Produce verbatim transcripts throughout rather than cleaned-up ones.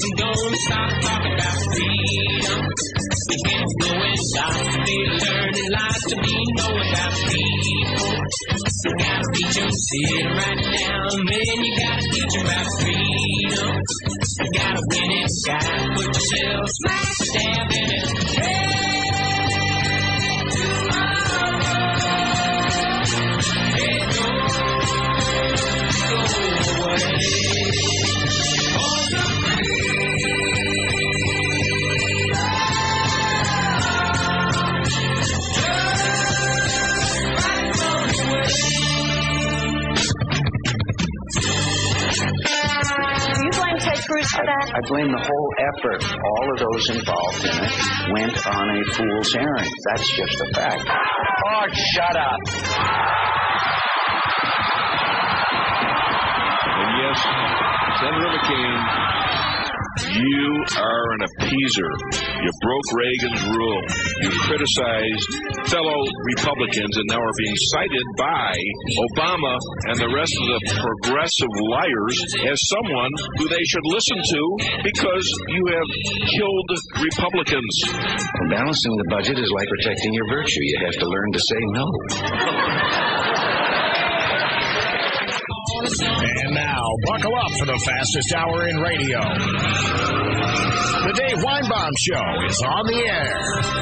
wasn't gonna stop talking about freedom. We can't go inside, be learning lies to be know about people. You gotta teach them, sit right now, man, you gotta teach them about freedom. You gotta win it, gotta put yourself smack dab in it. Hey, I, I blame the whole effort. All of those involved in it went on a fool's errand. That's just a fact. Oh, shut up. And yes, Senator McCain, you are an appeaser. You broke Reagan's rule. You criticized fellow Republicans and now are being cited by Obama and the rest of the progressive liars as someone who they should listen to because you have killed Republicans. Well, balancing the budget is like protecting your virtue. You have to learn to say no. And now, buckle up for the fastest hour in radio. The Dave Weinbaum Show is on the air.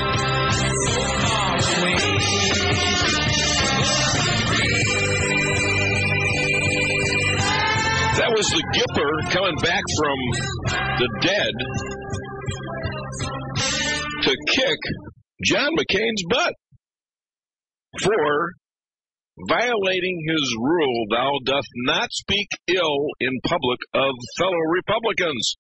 That was the Gipper coming back from the dead to kick John McCain's butt for violating his rule, thou doth not speak ill in public of fellow Republicans.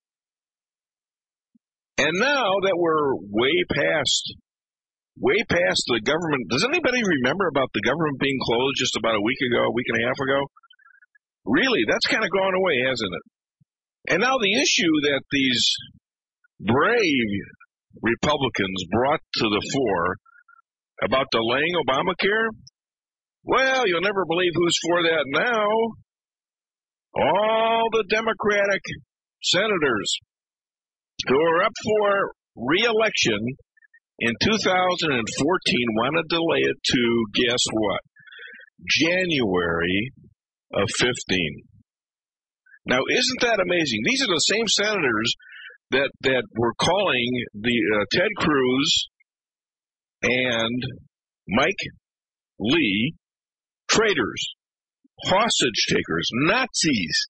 And now that we're way past, way past the government, does anybody remember about the government being closed just about a week ago, a week and a half ago? Really, that's kind of gone away, hasn't it? And now the issue that these brave Republicans brought to the fore about delaying Obamacare, well, you'll never believe who's for that now. All the Democratic senators who are up for re-election in two thousand fourteen want to delay it to, guess what, January of fifteen. Now, isn't that amazing? These are the same senators that, that were calling the uh, Ted Cruz and Mike Lee traitors, hostage takers, Nazis,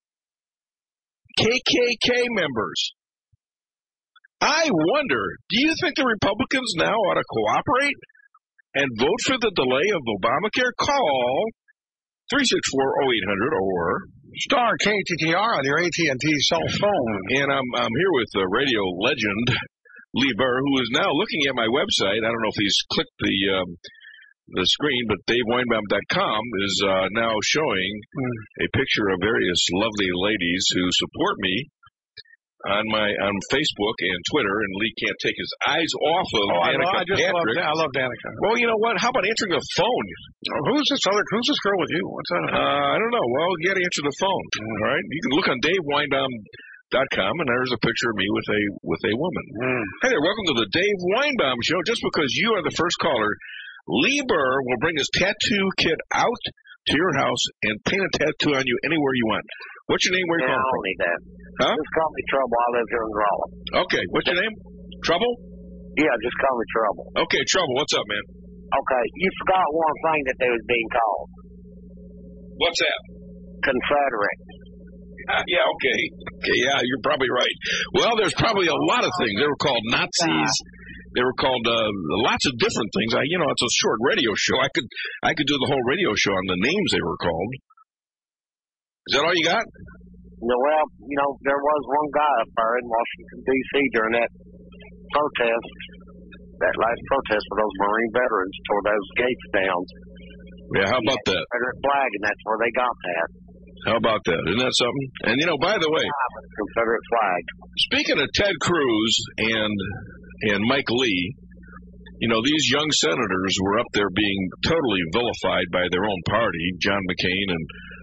K K K members. I wonder, do you think the Republicans now ought to cooperate and vote for the delay of Obamacare? Call three six four, oh eight hundred or star K T T R on your A T and T cell phone. And I'm I'm here with the radio legend Lee Burr, who is now looking at my website. I don't know if he's clicked the um, the screen, but Dave Weinbaum dot com is uh, now showing mm. a picture of various lovely ladies who support me on my on Facebook and Twitter, and Lee can't take his eyes off of oh, Danica I, I just Patrick. love I love Danica. Well, you know what? How about answering the phone? Oh, who's this other? Who's this girl with you? What's that? Uh, I don't know. Well, you got to answer the phone. Mm. All right, you can look on Dave Weinbaum dot com, and there's a picture of me with a with a woman. Mm. Hey there, welcome to the Dave Weinbaum Show. Just because you are the first caller, Lee Burr will bring his tattoo kit out to your house and paint a tattoo on you anywhere you want. What's your name? Where you yeah, calling from? I don't need that. Huh? Just call me Trouble. I live here in Raleigh. Okay. What's your name? Trouble? Yeah, just call me Trouble. Okay, Trouble. What's up, man? Okay. You forgot one thing that they was being called. What's that? Confederate. Uh, yeah, okay. Okay, yeah, you're probably right. Well, there's probably a lot of things. They were called Nazis. They were called uh, lots of different things. I, you know, it's a short radio show. I could, I could do the whole radio show on the names they were called. Is that all you got? No, well, you know, there was one guy up there in Washington, D C during that protest, that last protest for those Marine veterans tore those gates down. Yeah, how about that? Confederate flag, and that's where they got that. How about that? Isn't that something? And, you know, by the way, Confederate flag. Speaking of Ted Cruz and and Mike Lee, you know, these young senators were up there being totally vilified by their own party, John McCain and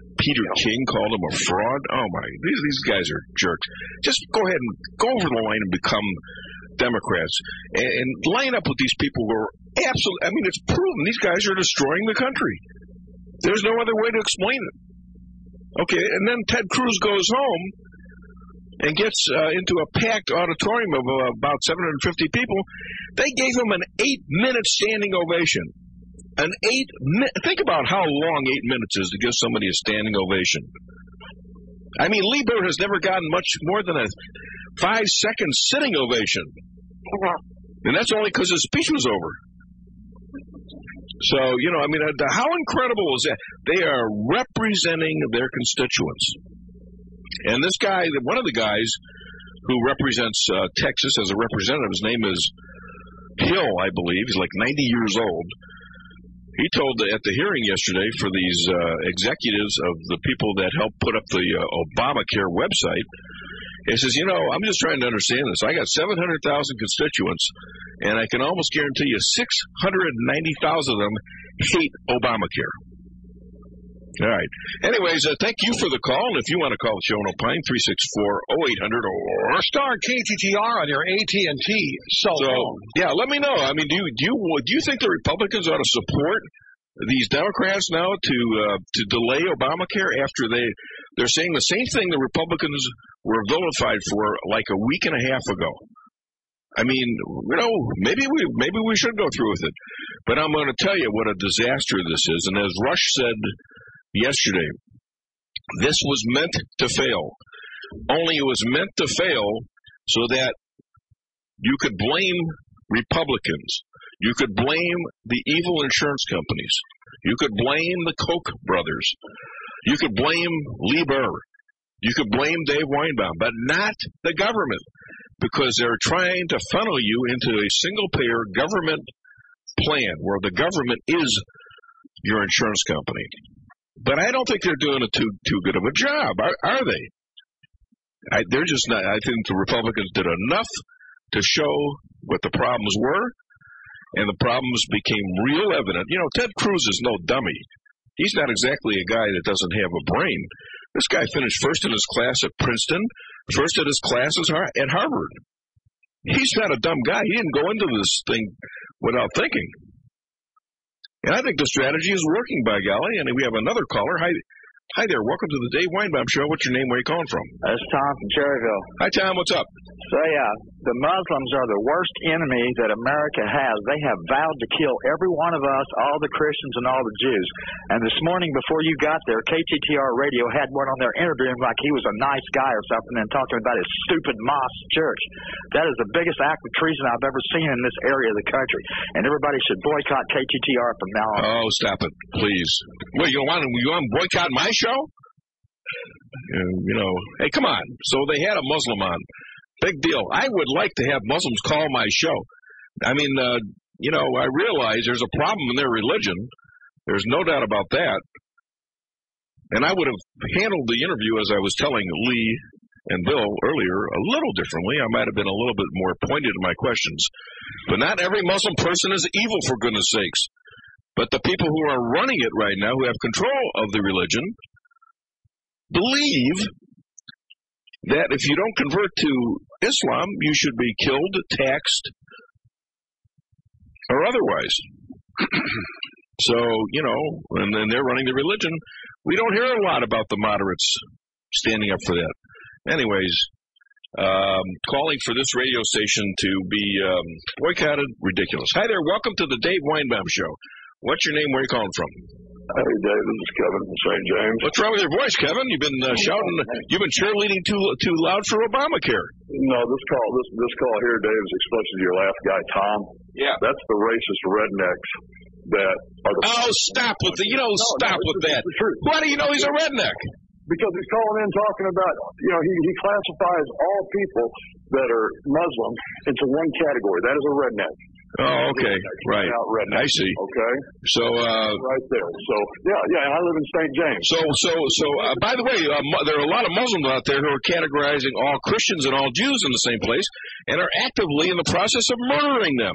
Peter King called him a fraud. Oh, my. These, these guys are jerks. Just go ahead and go over the line and become Democrats and, and line up with these people who are absolutely, I mean, it's proven these guys are destroying the country. There's no other way to explain it. Okay, and then Ted Cruz goes home and gets uh, into a packed auditorium of uh, about seven hundred fifty people. They gave him an eight-minute standing ovation. An eight minute, think about how long eight minutes is to give somebody a standing ovation. I mean, Lieber has never gotten much more than a five-second sitting ovation. And that's only because his speech was over. So, you know, I mean, how incredible is that? They are representing their constituents. And this guy, one of the guys who represents uh, Texas as a representative, his name is Hill, I believe. He's like ninety years old. He told the, at the hearing yesterday for these uh, executives of the people that helped put up the uh, Obamacare website, he says, you know, I'm just trying to understand this. I got seven hundred thousand constituents, and I can almost guarantee you six hundred ninety thousand of them hate Obamacare. All right. Anyways, uh, thank you for the call. And if you want to call the show and opine, three six four, oh eight hundred or star K T T R on your A T and T cell so, phone. Yeah, let me know. I mean, do you, do you do you think the Republicans ought to support these Democrats now to uh, to delay Obamacare after they they're saying the same thing the Republicans were vilified for like a week and a half ago? I mean, you know, maybe we maybe we should go through with it, but I'm going to tell you what a disaster this is. And as Rush said yesterday, this was meant to fail. Only it was meant to fail so that you could blame Republicans. You could blame the evil insurance companies. You could blame the Koch brothers. You could blame Lieber. You could blame Dave Weinbaum, but not the government, because they're trying to funnel you into a single-payer government plan where the government is your insurance company. But I don't think they're doing a too too good of a job, are, are they? I, they're just not. I think the Republicans did enough to show what the problems were, and the problems became real evident. You know, Ted Cruz is no dummy. He's not exactly a guy that doesn't have a brain. This guy finished first in his class at Princeton, first in his classes at Harvard. He's not a dumb guy. He didn't go into this thing without thinking. And I think the strategy is working, by golly. And we have another caller. Hi, hi there. Welcome to the Dave Weinbaum Show. What's your name? Where are you calling from? That's Tom from Cherryville. Hi, Tom. What's up? So, yeah, the Muslims are the worst enemy that America has. They have vowed to kill every one of us, all the Christians and all the Jews. And this morning, before you got there, K T T R Radio had one on there interviewing like he was a nice guy or something and talking about his stupid mosque church. That is the biggest act of treason I've ever seen in this area of the country. And everybody should boycott K T T R from now on. Oh, stop it, please. Well, you want, you want to boycott my show? Uh, you know, hey, come on. So they had a Muslim on. Big deal. I would like to have Muslims call my show. I mean, uh, you know, I realize there's a problem in their religion. There's no doubt about that. And I would have handled the interview, as I was telling Lee and Bill earlier, a little differently. I might have been a little bit more pointed in my questions. But not every Muslim person is evil, for goodness sakes. But the people who are running it right now, who have control of the religion, believe that if you don't convert to Islam, you should be killed, taxed, or otherwise. So, you know, and then they're running the religion. We don't hear a lot about the moderates standing up for that. Anyways, um, calling for this radio station to be um, boycotted, ridiculous. Hi there, welcome to the Dave Weinbaum Show. What's your name? Where are you calling from? Hey, Dave, this is Kevin from Saint James. What's wrong with your voice, Kevin? You've been uh, shouting, you've been cheerleading too too loud for Obamacare. No, this call, this this call here, Dave, is especially to your last guy, Tom. Yeah. That's the racist rednecks that are the... Oh, stop with the, you know, no, stop no, with that. Why do you know he's a redneck? Because he's calling in talking about, you know, he, he classifies all people that are Muslim into one category. That is a redneck. Oh, okay, right. I see. Okay. So, uh, right there. So, yeah, yeah. And I live in Saint James. So, so, so. Uh, by the way, uh, there are a lot of Muslims out there who are categorizing all Christians and all Jews in the same place, and are actively in the process of murdering them.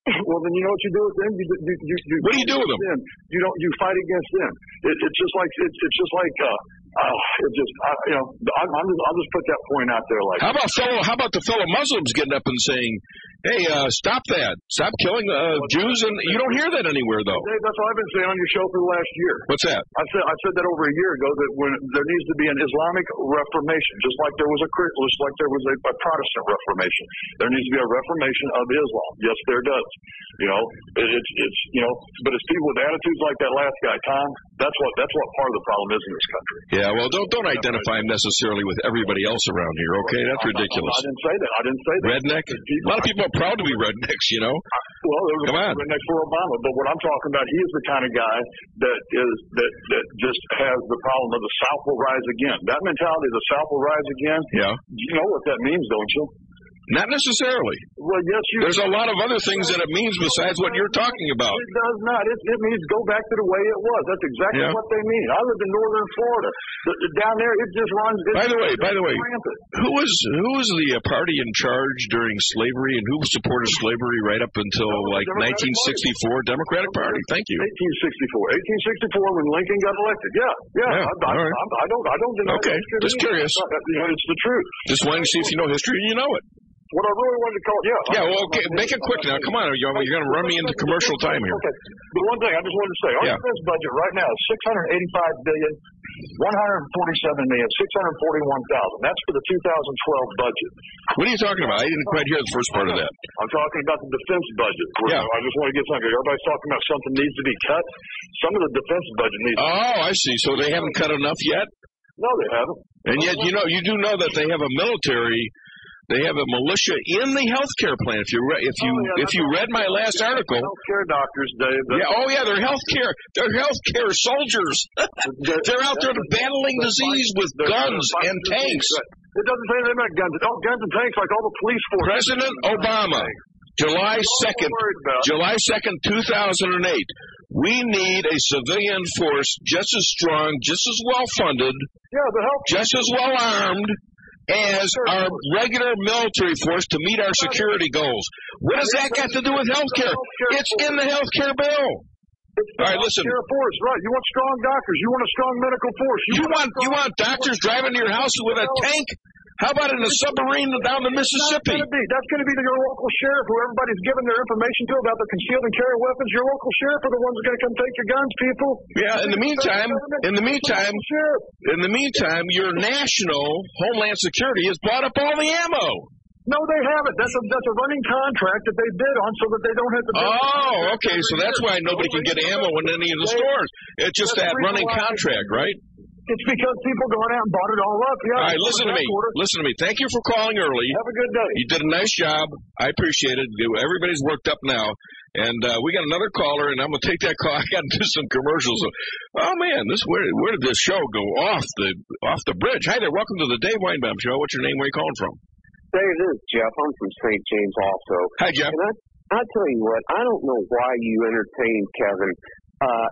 Well, then you know what you do with them? You, you, you, you What do you do with them? them? You don't. You fight against them. It, it's just like it's, it's just like uh, uh, it just uh, you know. I'm, I'm just, I'll just put that point out there. Like, how about fellow? How about the fellow Muslims getting up and saying, "Hey, uh, stop that! Stop killing uh, Jews!" And you don't hear that anywhere, though. Dave, that's what I've been saying on your show for the last year. What's that? I said I said that over a year ago that when there needs to be an Islamic Reformation, just like there was a just like there was a, a Protestant Reformation, there needs to be a Reformation of Islam. Yes, there does. You know, it, it's it's you know, but it's people with attitudes like that last guy, Tom. That's what that's what part of the problem is in this country. Yeah, well, don't don't identify him necessarily with everybody else around here. Okay, that's ridiculous. I, I, I didn't say that. I didn't say that. Redneck. A lot of people are proud to be rednecks. You know. Well, there was Come a on. redneck for Obama, but what I'm talking about, he is the kind of guy that is that that just has the problem of the South will rise again. That mentality, the South will rise again. Yeah. You know what that means, don't you? Not necessarily. Well, yes, you. There's a lot of other things that it means besides what you're talking about. It does not. It, it means go back to the way it was. That's exactly Yeah. what they mean. I lived in northern Florida. The, the, down there, it just runs. It By the way, by the way, rampant. who was who was the uh, party in charge during slavery, and who supported slavery right up until like Democratic nineteen sixty-four? Democratic Party. Thank you. eighteen sixty-four. eighteen sixty-four when Lincoln got elected. Yeah, yeah. Yeah, I, I, all right. I, I don't. I don't deny Okay, that. just curious. You know, it's the truth. Just wanting to see if you know history and you know it. What I really wanted to call, yeah. Yeah, well, okay, make it quick now. Come on, you're, you're going to run me into commercial time here. Okay. The one thing I just wanted to say, our Yeah. defense budget right now is six hundred eighty-five billion dollars, one hundred forty-seven million dollars, six hundred forty-one thousand dollars. That's for the two thousand twelve budget. What are you talking about? I didn't quite hear the first part of that. I'm talking about the defense budget. Where Yeah. I just want to get something. Everybody's talking about something needs to be cut. Some of the defense budget needs to be Oh, I see. So they haven't cut enough yet? No, they haven't. And yet, you know, you do know that they have a military, they have a militia in the health care plan. If you re- if you Oh, yeah, if you read my last article, Healthcare doctors, Dave. yeah, oh yeah, they're health care, they're health care soldiers. They're out there battling disease with guns and tanks. It doesn't say anything about guns. Oh, guns and tanks like all the police forces. President Obama, July second, July second, two thousand eight. We need a civilian force just as strong, just as well funded, Yeah, the health. just as well armed as our regular military force to meet our security goals. What does that got to do with health care? It's in the health care bill. All right, listen. Healthcare force, right? You want strong doctors. You want a strong medical force. You want you want doctors driving to your house with a tank? How about in a submarine down the Mississippi? That's going to be, that's going to be your local sheriff, who everybody's giving their information to about the concealed and carry weapons. Your local sheriff are the ones who are going to come take your guns, people. Yeah. In the meantime, in the meantime, in the meantime, your national Homeland Security has bought up all the ammo. No, they haven't. That's a that's a running contract that they bid on so that they don't have to. Oh, okay. So that's why nobody can get ammo in any of the stores. It's just that running contract, right? It's because people going out and bought it all up. Yeah. All right, listen to me. Listen to me. Thank you for calling early. Have a good day. You did a nice job. I appreciate it. Everybody's worked up now. And uh, we got another caller, and I'm going to take that call. I got to do some commercials. So, oh, man, this where where did this show go off the off the bridge? Hi there. Welcome to the Dave Weinbaum Show. What's your name? Where are you calling from? Dave, this is Jeff. I'm from Saint James also. Hi, Jeff. And I, I tell you what, I don't know why you entertain Kevin. Uh,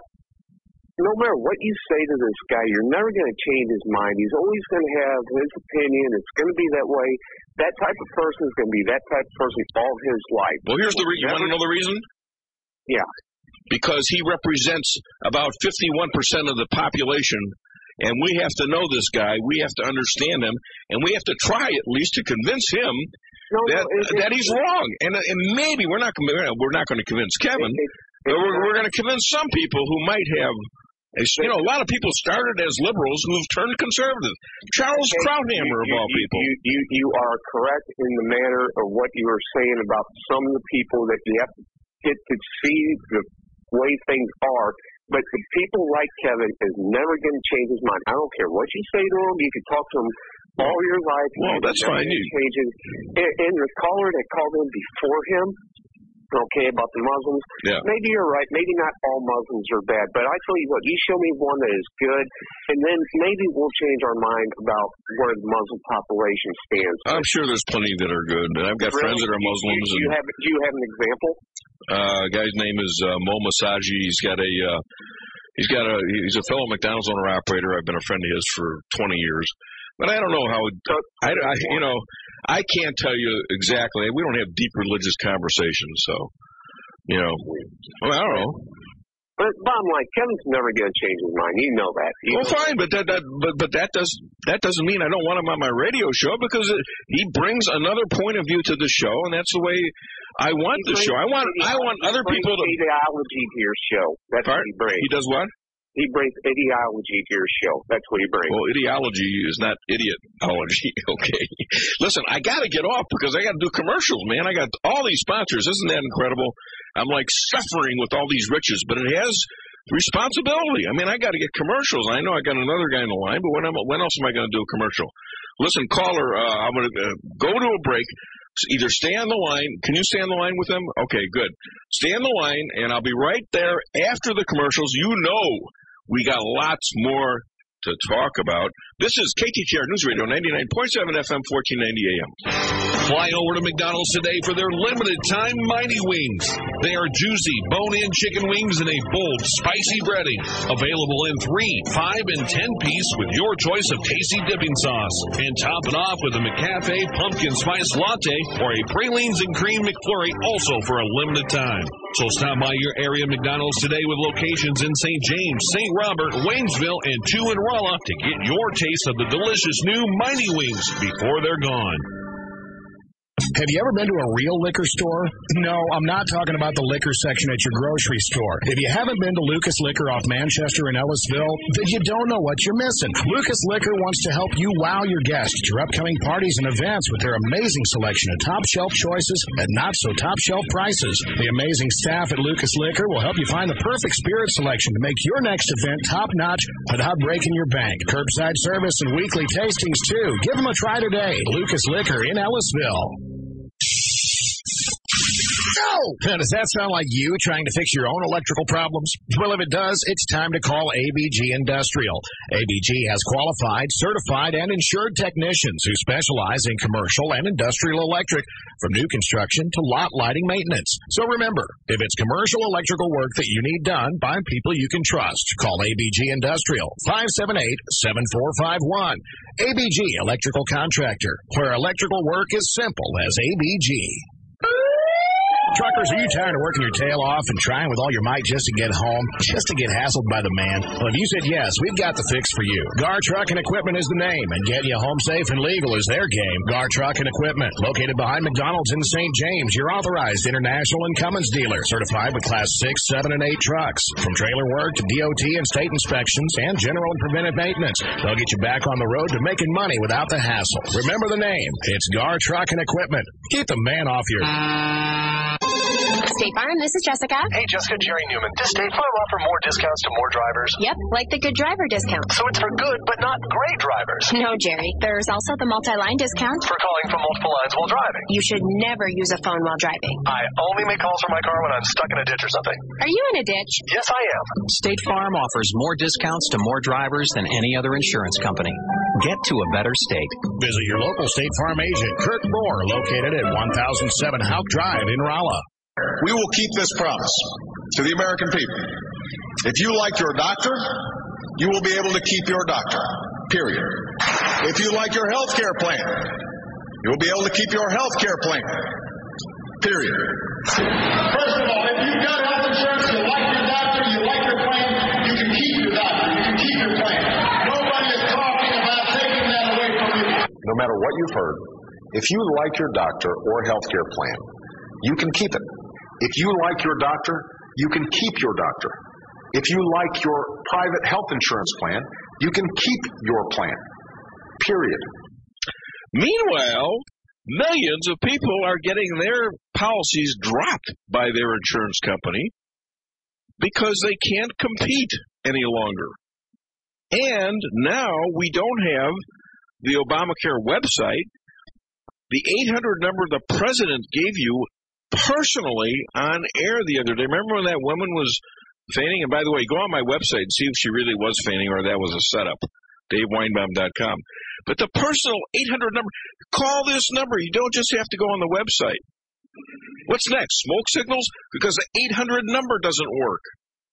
no matter what you say to this guy, you're never going to change his mind. He's always going to have his opinion. It's going to be that way. That type of person is going to be that type of person all his life. Well, here's the reason. You want to know the reason? Yeah. Because he represents about fifty-one percent of the population, and we have to know this guy. We have to understand him, and we have to try at least to convince him no, that no, it, that he's wrong. And and maybe we're not we're not going to convince Kevin, it, it, but we're, we're going to convince some people who might have. You know, a lot of people started as liberals who've turned conservative. Charles Krauthammer, of all people. You, you, you are correct in the manner of what you are saying about some of the people that you have to get to see the way things are. But the people like Kevin is never going to change his mind. I don't care what you say to him. You can talk to him all your life. Well, that's fine. You changes. And, and the caller that called in before him, okay, about the Muslims. Yeah. Maybe you're right. Maybe not all Muslims are bad. But I tell you what, you show me one that is good, and then maybe we'll change our mind about where the Muslim population stands. I'm sure there's plenty that are good. And I've got really? friends that are Muslims. Do you, and, have, do you have an example? Uh, guy's name is uh, Mo Masaji. He's got a uh, he's got a he's a fellow McDonald's owner operator. I've been a friend of his for twenty years. But I don't know how. I, I you know I can't tell you exactly. We don't have deep religious conversations, so. You know, well, I don't know. But bottom line, Kevin's never going to change his mind. You know that. You well, know fine, but that, that but but that does that doesn't mean I don't want him on my radio show, because it, he brings another point of view to the show, and that's the way I want he the show. I want I want other people to ideology to your show. That's Pardon? what he brings. He does what? He brings ideology to your show. That's what he brings. Well, ideology is not idiotology. Okay. Listen, I got to get off because I got to do commercials, man. I got all these sponsors. Isn't that incredible? I'm like suffering with all these riches, but it has responsibility. I mean, I got to get commercials. I know I got another guy in the line, but when, am, when else am I going to do a commercial? Listen, caller, uh, I'm going to uh, go to a break. Either stay on the line. Can you stay on the line with them? Okay, good. Stay on the line, and I'll be right there after the commercials. You know we got lots more to talk about. This is K T T R News Radio, ninety-nine point seven F M, fourteen ninety A M. Fly over to McDonald's today for their limited-time Mighty Wings. They are juicy, bone-in chicken wings in a bold, spicy breading. Available in three, five, and ten-piece with your choice of tasty dipping sauce. And top it off with a McCafe pumpkin spice latte or a pralines and cream McFlurry, also for a limited time. So stop by your area McDonald's today with locations in Saint James, Saint Robert, Waynesville, and two in Rolla to get your taste of the delicious new Mighty Wings before they're gone. Have you ever been to a real liquor store? No, I'm not talking about the liquor section at your grocery store. If you haven't been to Lucas Liquor off Manchester in Ellisville, then you don't know what you're missing. Lucas Liquor wants to help you wow your guests at your upcoming parties and events with their amazing selection of top-shelf choices at not-so-top-shelf prices. The amazing staff at Lucas Liquor will help you find the perfect spirit selection to make your next event top-notch without breaking your bank. Curbside service and weekly tastings, too. Give them a try today. Lucas Liquor in Ellisville. No! Does that sound like you trying to fix your own electrical problems? Well, if it does, it's time to call A B G Industrial. A B G has qualified, certified, and insured technicians who specialize in commercial and industrial electric, from new construction to lot lighting maintenance. So remember, if it's commercial electrical work that you need done by people you can trust, call A B G Industrial, five seven eight, seven four five one. A B G Electrical Contractor, where electrical work is simple as A B G. Truckers, are you tired of working your tail off and trying with all your might just to get home, just to get hassled by the man? Well, if you said yes, we've got the fix for you. Gar Truck and Equipment is the name, and getting you home safe and legal is their game. Gar Truck and Equipment, located behind McDonald's in Saint James, your authorized international and Cummins dealer, certified with Class six, seven, and eight trucks. From trailer work to D O T and state inspections and general and preventive maintenance, they'll get you back on the road to making money without the hassle. Remember the name. It's Gar Truck and Equipment. Keep the man off your... State Farm, this is Jessica. Hey, Jessica, Jerry Newman. Does State Farm offer more discounts to more drivers? Yep, like the good driver discount. So it's for good, but not great drivers. No, Jerry. There's also the multi-line discount. For calling from multiple lines while driving. You should never use a phone while driving. I only make calls from my car when I'm stuck in a ditch or something. Are you in a ditch? Yes, I am. State Farm offers more discounts to more drivers than any other insurance company. Get to a better state. Visit your local State Farm agent, Kurt Moore, located at one thousand seven Houck Drive in Rolla. We will keep this promise to the American people. If you like your doctor, you will be able to keep your doctor, period. If you like your health care plan, you will be able to keep your health care plan, period. First of all, if you've got health insurance, you like your doctor, you like your plan, you can keep your doctor, you can keep your plan. Nobody is talking about taking that away from you. No matter what you've heard, if you like your doctor or health care plan, you can keep it. If you like your doctor, you can keep your doctor. If you like your private health insurance plan, you can keep your plan. Period. Meanwhile, millions of people are getting their policies dropped by their insurance company because they can't compete any longer. And now we don't have the Obamacare website. The eight hundred number the president gave you personally on air the other day. Remember when that woman was feigning? And by the way, go on my website and see if she really was feigning or that was a setup, Dave Weinbaum dot com. But the personal eight hundred number, call this number. You don't just have to go on the website. What's next? Smoke signals? Because the eight hundred number doesn't work.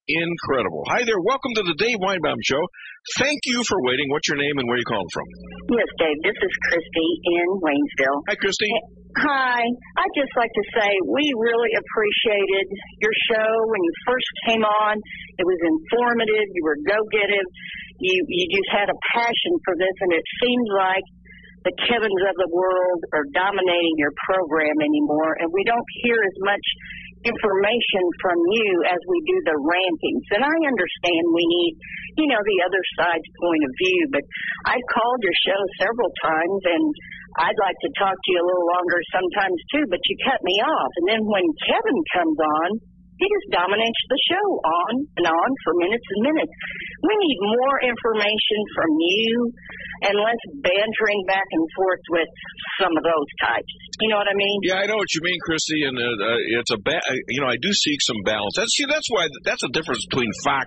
incredible. Hi there. Welcome to the Dave Weinbaum Show. Thank you for waiting. What's your name and where are you calling from? Yes, Dave. This is Christy in Waynesville. Hi, Christy. Hi. I'd just like to say we really appreciated your show when you first came on. It was informative. You were go-getter. You, you just had a passion for this, and it seems like the Kevins of the world are dominating your program anymore, and we don't hear as much information from you as we do the rantings. And I understand we need, you know, the other side's point of view, but I've called your show several times, and I'd like to talk to you a little longer sometimes too, but you cut me off. And then when Kevin comes on, he just dominates the show on and on for minutes and minutes. We need more information from you and less bantering back and forth with some of those types. You know what I mean? Yeah, I know what you mean, Christy, and uh, uh, it's a ba- you know, I do seek some balance. That's see, that's why that's the difference between Fox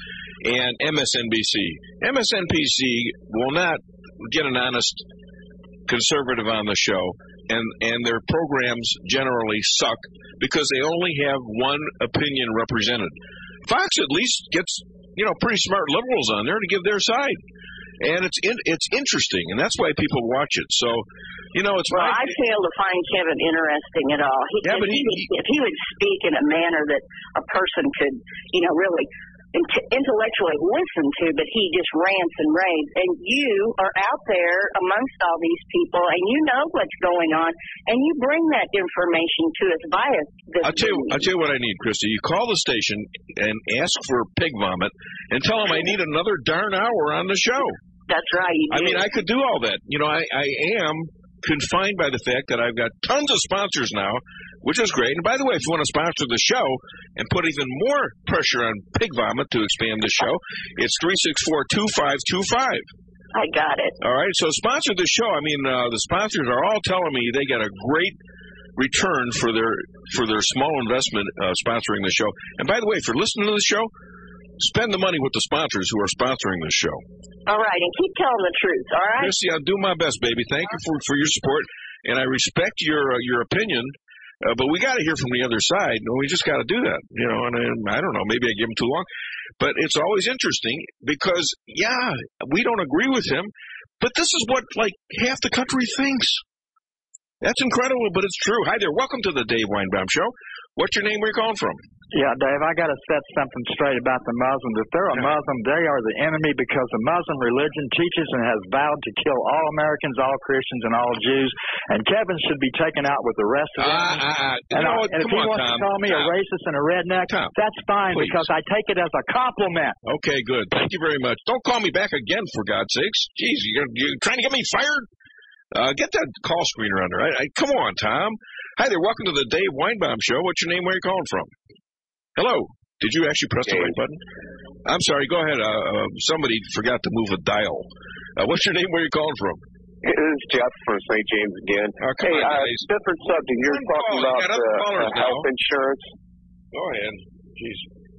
and M S N B C. M S N B C will not get an honest conservative on the show, and and their programs generally suck because they only have one opinion represented. Fox at least gets, you know, pretty smart liberals on there to give their side, and it's in, it's interesting, and that's why people watch it. So, you know, it's well, my, I fail to find Kevin interesting at all. He, yeah, if but he, he, if he would speak in a manner that a person could, you know, really intellectually listen to, but he just rants and raves. And you are out there amongst all these people, and you know what's going on, and you bring that information to us via this. I'll tell you, I'll tell you what I need, Christy. You call the station and ask for pig vomit, and tell them I need another darn hour on the show. That's right. You do. I mean, I could do all that. You know, I, I am confined by the fact that I've got tons of sponsors now, which is great. And by the way, if you want to sponsor the show and put even more pressure on Pig Vomit to expand the show, it's three six four, two five two five. I got it. All right, so sponsor the show. I mean, uh, the sponsors are all telling me they get a great return for their for their small investment uh, sponsoring the show. And by the way, if you're listening to the show, spend the money with the sponsors who are sponsoring this show. All right, and keep telling the truth, all right? Christy, I'll do my best, baby. Thank you for, for your support, and I respect your uh, your opinion, uh, but we got to hear from the other side. We just got to do that, you know, and, and I don't know, maybe I give him too long, but it's always interesting because, yeah, we don't agree with him, but this is what, like, half the country thinks. That's incredible, but it's true. Hi there. Welcome to the Dave Weinbaum Show. What's your name? Where you calling from? Yeah, Dave, I got to set something straight about the Muslims. If they're a Muslim, they are the enemy because the Muslim religion teaches and has vowed to kill all Americans, all Christians, and all Jews. And Kevin should be taken out with the rest of them. Uh, uh, uh, and you know, I, and if come he on, wants Tom. to call me Tom. a racist and a redneck, Tom, that's fine please. because I take it as a compliment. Okay, good. Thank you very much. Don't call me back again, for God's sakes. Jeez, you're, you're trying to get me fired? Uh, get that call screener under. I, I, come on, Tom. Hi there. Welcome to the Dave Weinbaum Show. What's your name? Where are you calling from? Hello. Did you actually press the right button? I'm sorry. Go ahead. Uh, uh, somebody forgot to move a dial. Uh, what's your name? Where are you calling from? This is Jeff from Saint James again. Oh, come hey, on, uh, guys. different subject. You're One talking call. about You got other uh, callers uh, now. health insurance. Go ahead. Jeez.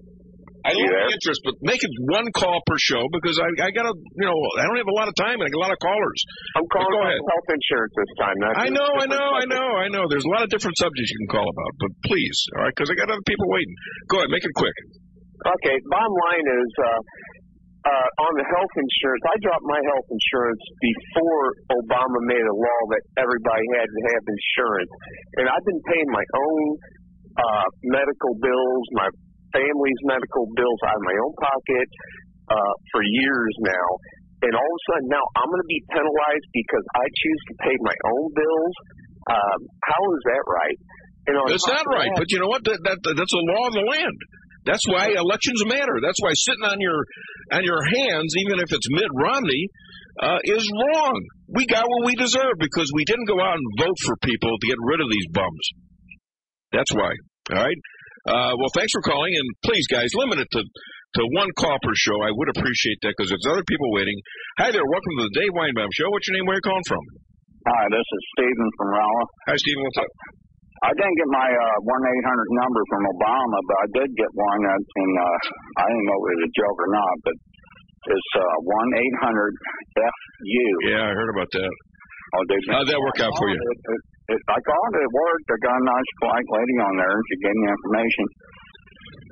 I You love there? the interest, but make it one call per show because I, I got to, you know, I don't have a lot of time and I got a lot of callers. I'm calling Go about ahead. health insurance this time. Not I know, I different know, I subject. know, I know. There's a lot of different subjects you can call about, but please, all right, because I got other people waiting. Go ahead, make it quick. Okay, bottom line is uh, uh, on the health insurance, I dropped my health insurance before Obama made a law that everybody had to have insurance. And I've been paying my own uh, medical bills, my family's medical bills out of my own pocket uh, for years now. And all of a sudden now I'm going to be penalized because I choose to pay my own bills. Um, how is that right? And on That's top not of right, that- but you know what? That, that that's a law of the land. That's why elections matter. That's why sitting on your on your hands, even if it's Mitt Romney, uh, is wrong. We got what we deserve because we didn't go out and vote for people to get rid of these bums. That's why. All right. Uh, well, thanks for calling, and please, guys, limit it to, to one call per show. I would appreciate that because there's other people waiting. Hi there. Welcome to the Dave Weinbaum Show. What's your name? Where are you calling from? Hi, this is Stephen from Rolla. Hi, Stephen. What's up? I didn't get my uh, one eight hundred number from Obama, but I did get one, that, and uh, I didn't know if it was a joke or not, but it's uh, one eight hundred F U. Yeah, I heard about that. Oh, did you? How'd that work out for you? It, it, it, I called it, it worked. I got a nice, polite lady on there, and she gave me information. So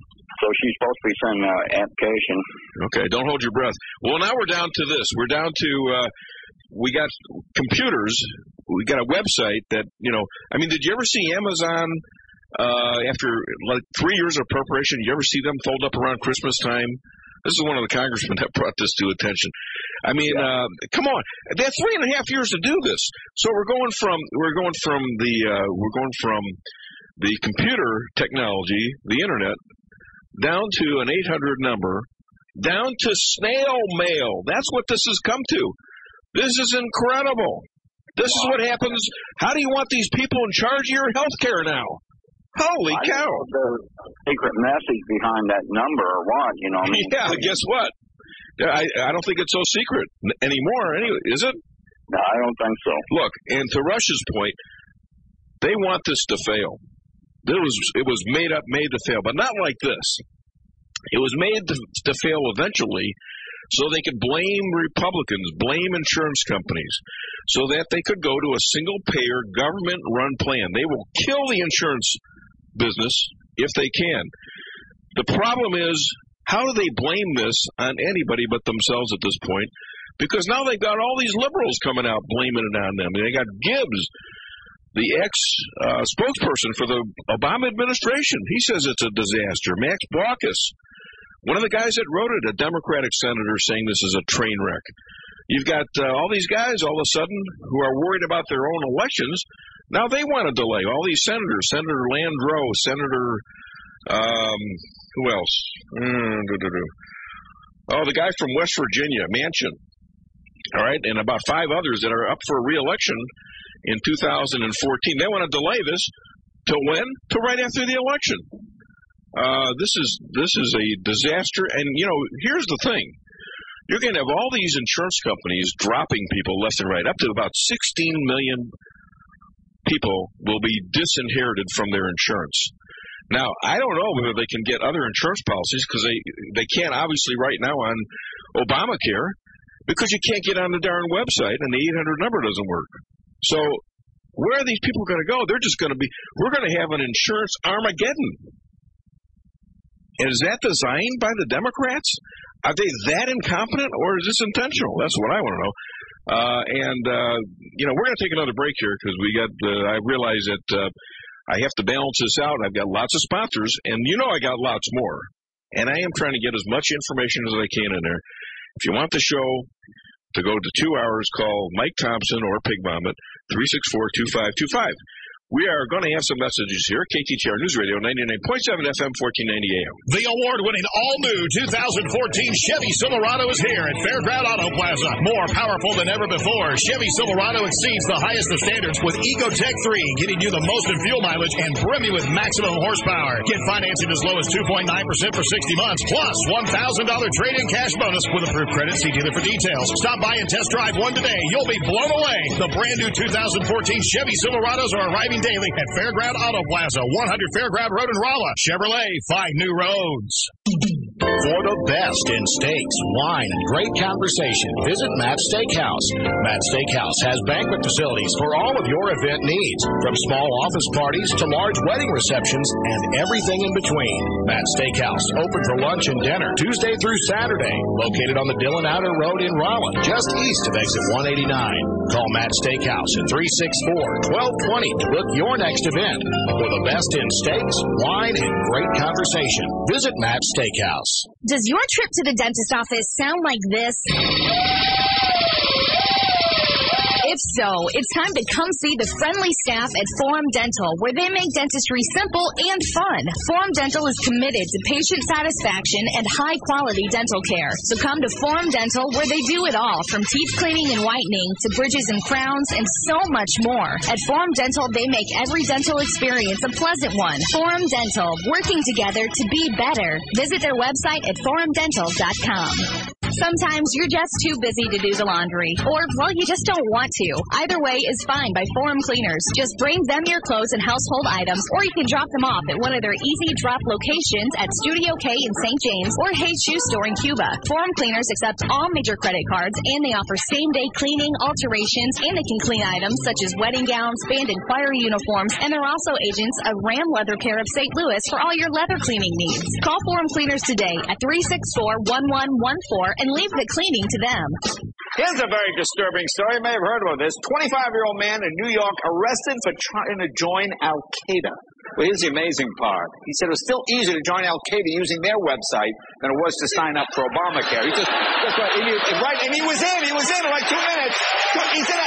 So she's supposed to be sending an application. Okay, don't hold your breath. Well, now we're down to this. We're down to, uh, we got computers. We got a website that, you know, I mean, did you ever see Amazon uh, after like three years of preparation? Did you ever see them fold up around Christmas time? This is one of the congressmen that brought this to attention. I mean, uh, come on, they had three and a half years to do this. So we're going from we're going from the uh, we're going from the computer technology, the internet, down to an eight hundred number, down to snail mail. That's what this has come to. This is incredible. This is what happens. How do you want these people in charge of your health care now? Holy I cow. don't know the secret message behind that number or what, you know. I mean, yeah, guess what? I, I don't think it's so secret anymore, anyway, is it? No, I don't think so. Look, and to Rush's point, they want this to fail. It was, it was made up, made to fail, but not like this. It was made to, to fail eventually so they could blame Republicans, blame insurance companies, so that they could go to a single-payer, government-run plan. They will kill the insurance business if they can. The problem is, how do they blame this on anybody but themselves at this point? Because now they've got all these liberals coming out blaming it on them. They got Gibbs, the ex-spokesperson uh, for the Obama administration. He says it's a disaster. Max Baucus, one of the guys that wrote it, a Democratic senator, saying this is a train wreck. You've got uh, all these guys all of a sudden who are worried about their own elections. Now they want to delay. All these senators, Senator Landrieu, Senator, um, who else? Mm, oh, the guy from West Virginia, Manchin. All right, and about five others that are up for re-election in two thousand fourteen. They want to delay this till when? Till right after the election. Uh, this is this is a disaster. And, you know, here's the thing. You're going to have all these insurance companies dropping people left and right. Up to about sixteen million people will be disinherited from their insurance. Now, I don't know whether they can get other insurance policies because they, they can't obviously right now on Obamacare because you can't get on the darn website and the eight hundred number doesn't work. So where are these people going to go? They're just going to be, we're going to have an insurance Armageddon. And is that designed by the Democrats? Are they that incompetent, or is this intentional? That's what I want to know. Uh, and, uh, you know, we're going to take another break here because we got, uh, I realize that uh, I have to balance this out. I've got lots of sponsors, and you know I got lots more. And I am trying to get as much information as I can in there. If you want the show to go to two hours, call Mike Thompson or Pig Vomit, three six four, two five two five. We are going to have some messages here. K T T R News Radio, ninety-nine point seven F M, fourteen ninety A M. The award-winning all-new two thousand fourteen Chevy Silverado is here at Fairground Auto Plaza. More powerful than ever before, Chevy Silverado exceeds the highest of standards with EcoTech three, getting you the most in fuel mileage and brimming with maximum horsepower. Get financing as low as two point nine percent for sixty months, plus one thousand dollars trade-in cash bonus with approved credit. See dealer for details. Stop by and test drive one today. You'll be blown away. The brand-new two thousand fourteen Chevy Silverados are arriving daily at Fairground Auto Plaza, one hundred Fairground Road in Rolla. Chevrolet, find new roads. For the best in steaks, wine, and great conversation, visit Matt's Steakhouse. Matt's Steakhouse has banquet facilities for all of your event needs, from small office parties to large wedding receptions and everything in between. Matt's Steakhouse, open for lunch and dinner Tuesday through Saturday, located on the Dillon Outer Road in Rolla, just east of exit one eighty-nine. Call Matt's Steakhouse at three six four, one two two zero to book your next event. For the best in steaks, wine, and great conversation, visit Matt's Steakhouse. Does your trip to the dentist office sound like this? If so, it's time to come see the friendly staff at Forum Dental, where they make dentistry simple and fun. Forum Dental is committed to patient satisfaction and high-quality dental care. So come to Forum Dental, where they do it all, from teeth cleaning and whitening to bridges and crowns and so much more. At Forum Dental, they make every dental experience a pleasant one. Forum Dental, working together to be better. Visit their website at forum dental dot com. Sometimes you're just too busy to do the laundry. Or, well, you just don't want to. Either way is fine by Forum Cleaners. Just bring them your clothes and household items, or you can drop them off at one of their easy drop locations at Studio K in Saint James or Hayes Shoe Store in Cuba. Forum Cleaners accept all major credit cards, and they offer same-day cleaning, alterations, and they can clean items such as wedding gowns, band and choir uniforms, and they're also agents of Ram Leather Care of Saint Louis for all your leather cleaning needs. Call Forum Cleaners today at three six four, one one one four and leave the cleaning to them. Here's a very disturbing story. You may have heard about this. twenty-five-year-old man in New York arrested for trying to join Al-Qaeda. Well, here's the amazing part. He said it was still easier to join Al-Qaeda using their website than it was to sign up for Obamacare. He just, just right, and he, right, and he was in. He was in in like two minutes. He's in a...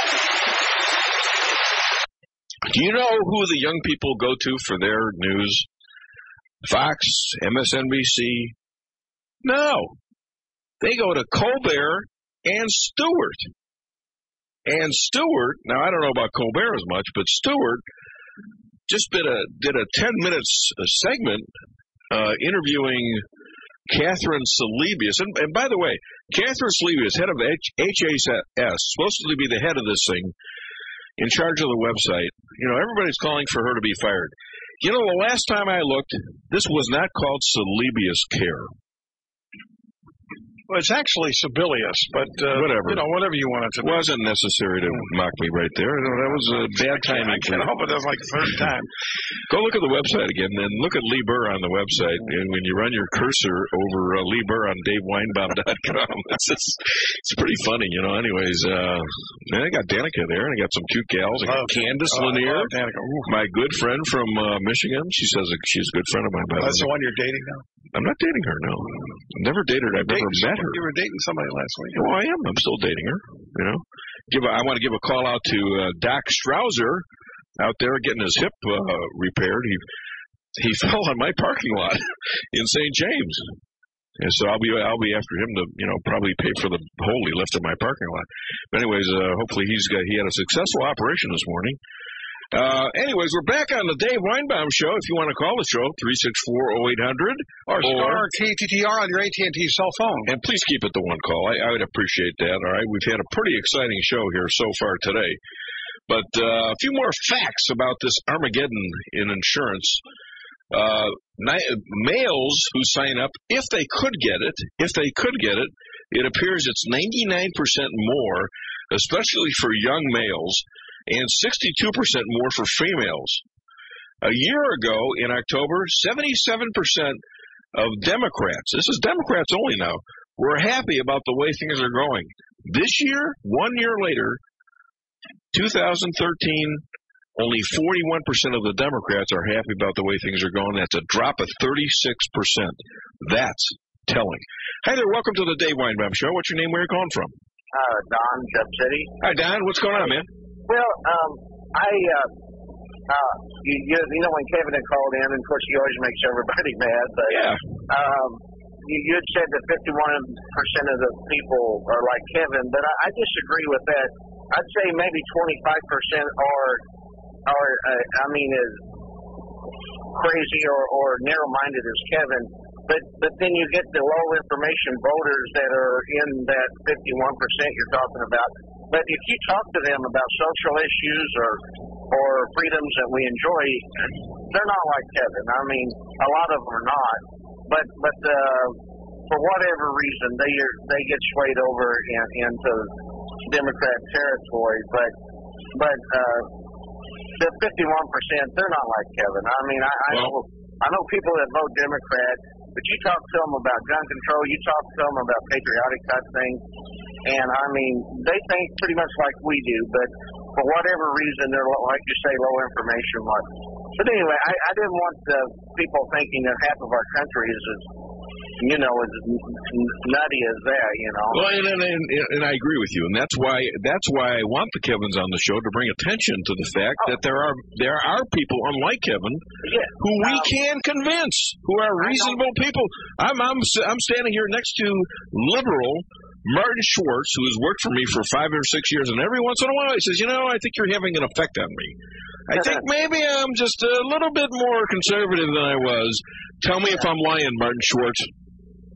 Do you know who the young people go to for their news? Fox, M S N B C? No. They go to Colbert and Stewart. And Stewart, now I don't know about Colbert as much, but Stewart just did a did a ten minutes segment uh, interviewing Catherine Salibius. And, and by the way, Catherine Salibius, head of H H S, supposed to be the head of this thing, in charge of the website. You know, everybody's calling for her to be fired. You know, the last time I looked, this was not called Salibius Care. Well, it's actually Sibelius, but uh, whatever. You know, whatever you wanted to. It wasn't necessary to mock me right there. That was a bad timing. I can't help it. That was like the third time. Go look at the website again, then look at Lee Burr on the website, and when you run your cursor over uh, Lee Burr on Dave Weinbaum dot com, it's, it's it's pretty funny, you know. Anyways, uh, man, I got Danica there, and I got some cute gals. I got oh, Candace oh, Lanier, my good friend from uh, Michigan. She says that she's a good friend of mine. By That's the one you're dating now. I'm not dating her, no. I've never dated her. I've never met her. You were dating somebody last week. Well, I am. I'm still dating her, you know. Give a, I want to give a call out to uh, Doc Strouser out there getting his hip uh, repaired. He he fell on my parking lot in Saint James. And so I'll be I'll be after him to, you know, probably pay for the hole he left in my parking lot. But anyways, uh, hopefully he's got he had a successful operation this morning. Uh, anyways, we're back on the Dave Weinbaum Show. If you want to call the show, three six four, oh eight hundred. Or star K T T R on your A T and T cell phone. And please keep it to one call. I, I would appreciate that, all right? We've had a pretty exciting show here so far today. But uh, a few more facts about this Armageddon in insurance. Uh, ni- males who sign up, if they could get it, if they could get it, it appears it's ninety-nine percent more, especially for young males, and sixty-two percent more for females. A year ago, in October, seventy-seven percent of Democrats, this is Democrats only now, were happy about the way things are going. This year, one year later, two thousand thirteen, only forty-one percent of the Democrats are happy about the way things are going. That's a drop of thirty-six percent. That's telling. Hi there, welcome to the Dave Weinbaum Show. What's your name? Where are you calling from? Uh, Don, Jeff City. Hi, Don. What's going on, man? Well, um, I, uh, uh, you, you, you know when Kevin had called in, and of course he always makes everybody mad, but, yeah. um, you, you had said that fifty-one percent of the people are like Kevin, but I, I disagree with that. I'd say maybe twenty-five percent are, are, uh, I mean, as crazy or, or narrow-minded as Kevin, but, but then you get the low information voters that are in that fifty-one percent you're talking about. But if you talk to them about social issues or or freedoms that we enjoy, they're not like Kevin. I mean, a lot of them are not. But but uh, for whatever reason, they are, they get swayed over in, into Democrat territory. But but uh, the fifty-one percent, they're not like Kevin. I mean, I, I know I know people that vote Democrat, but you talk to them about gun control, you talk to them about patriotic type things. And, I mean, they think pretty much like we do, but for whatever reason, they're, like you say, low information. But anyway, I, I didn't want uh, people thinking that half of our country is as, you know, as nutty as that, you know. Well, and, and, and, and I agree with you, and that's why that's why I want the Kevins on the show, to bring attention to the fact oh. that there are there are people, unlike Kevin, yeah. who we um, can convince, who are reasonable people. I'm, I'm, I'm standing here next to liberal Martin Schwartz, who has worked for me for five or six years, and every once in a while he says, you know, I think you're having an effect on me. I think maybe I'm just a little bit more conservative than I was. Tell me if I'm lying, Martin Schwartz.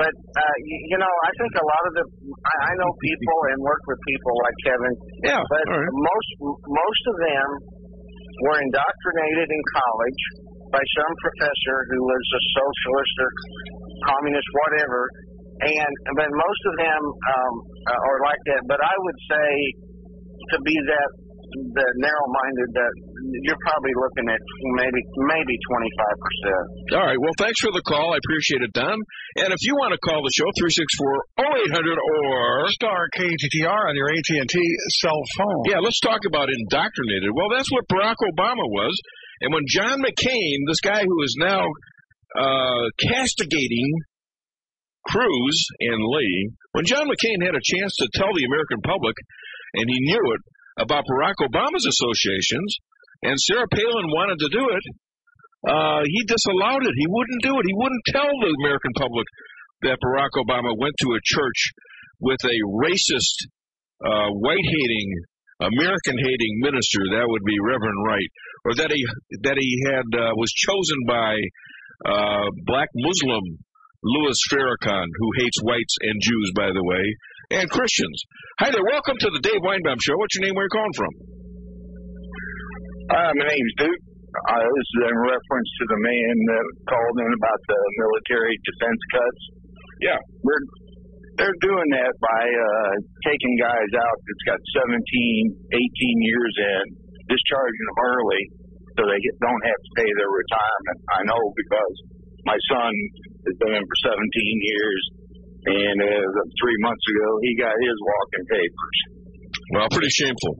but uh, you, you know, I think a lot of the I, I know people and work with people like Kevin. Yeah. But all right. most most of them were indoctrinated in college by some professor who was a socialist or communist, whatever. And but most of them um, are like that. But I would say to be that the narrow-minded, that you're probably looking at maybe maybe twenty-five percent. All right. Well, thanks for the call. I appreciate it, Don. And if you want to call the show, three six four, oh eight hundred or star K T T R on your A T and T cell phone. Yeah, let's talk about indoctrinated. Well, that's what Barack Obama was. And when John McCain, this guy who is now uh, castigating Cruz and Lee, when John McCain had a chance to tell the American public, and he knew it, about Barack Obama's associations, and Sarah Palin wanted to do it, uh, he disallowed it. He wouldn't do it. He wouldn't tell the American public that Barack Obama went to a church with a racist, uh, white-hating, American-hating minister. That would be Reverend Wright. Or that he that he had uh, was chosen by uh, black Muslim Louis Farrakhan, who hates whites and Jews, by the way, and Christians. Hi there. Welcome to the Dave Weinbaum Show. What's your name? Where are you calling from? Uh, my name's Duke. Uh, this is in reference to the man that called in about the military defense cuts. Yeah. They're, they're doing that by uh, taking guys out that's got seventeen, eighteen years in, discharging them early so they get, don't have to pay their retirement. I know because my son has been in for seventeen years, and uh, three months ago he got his walking papers. Well, pretty shameful.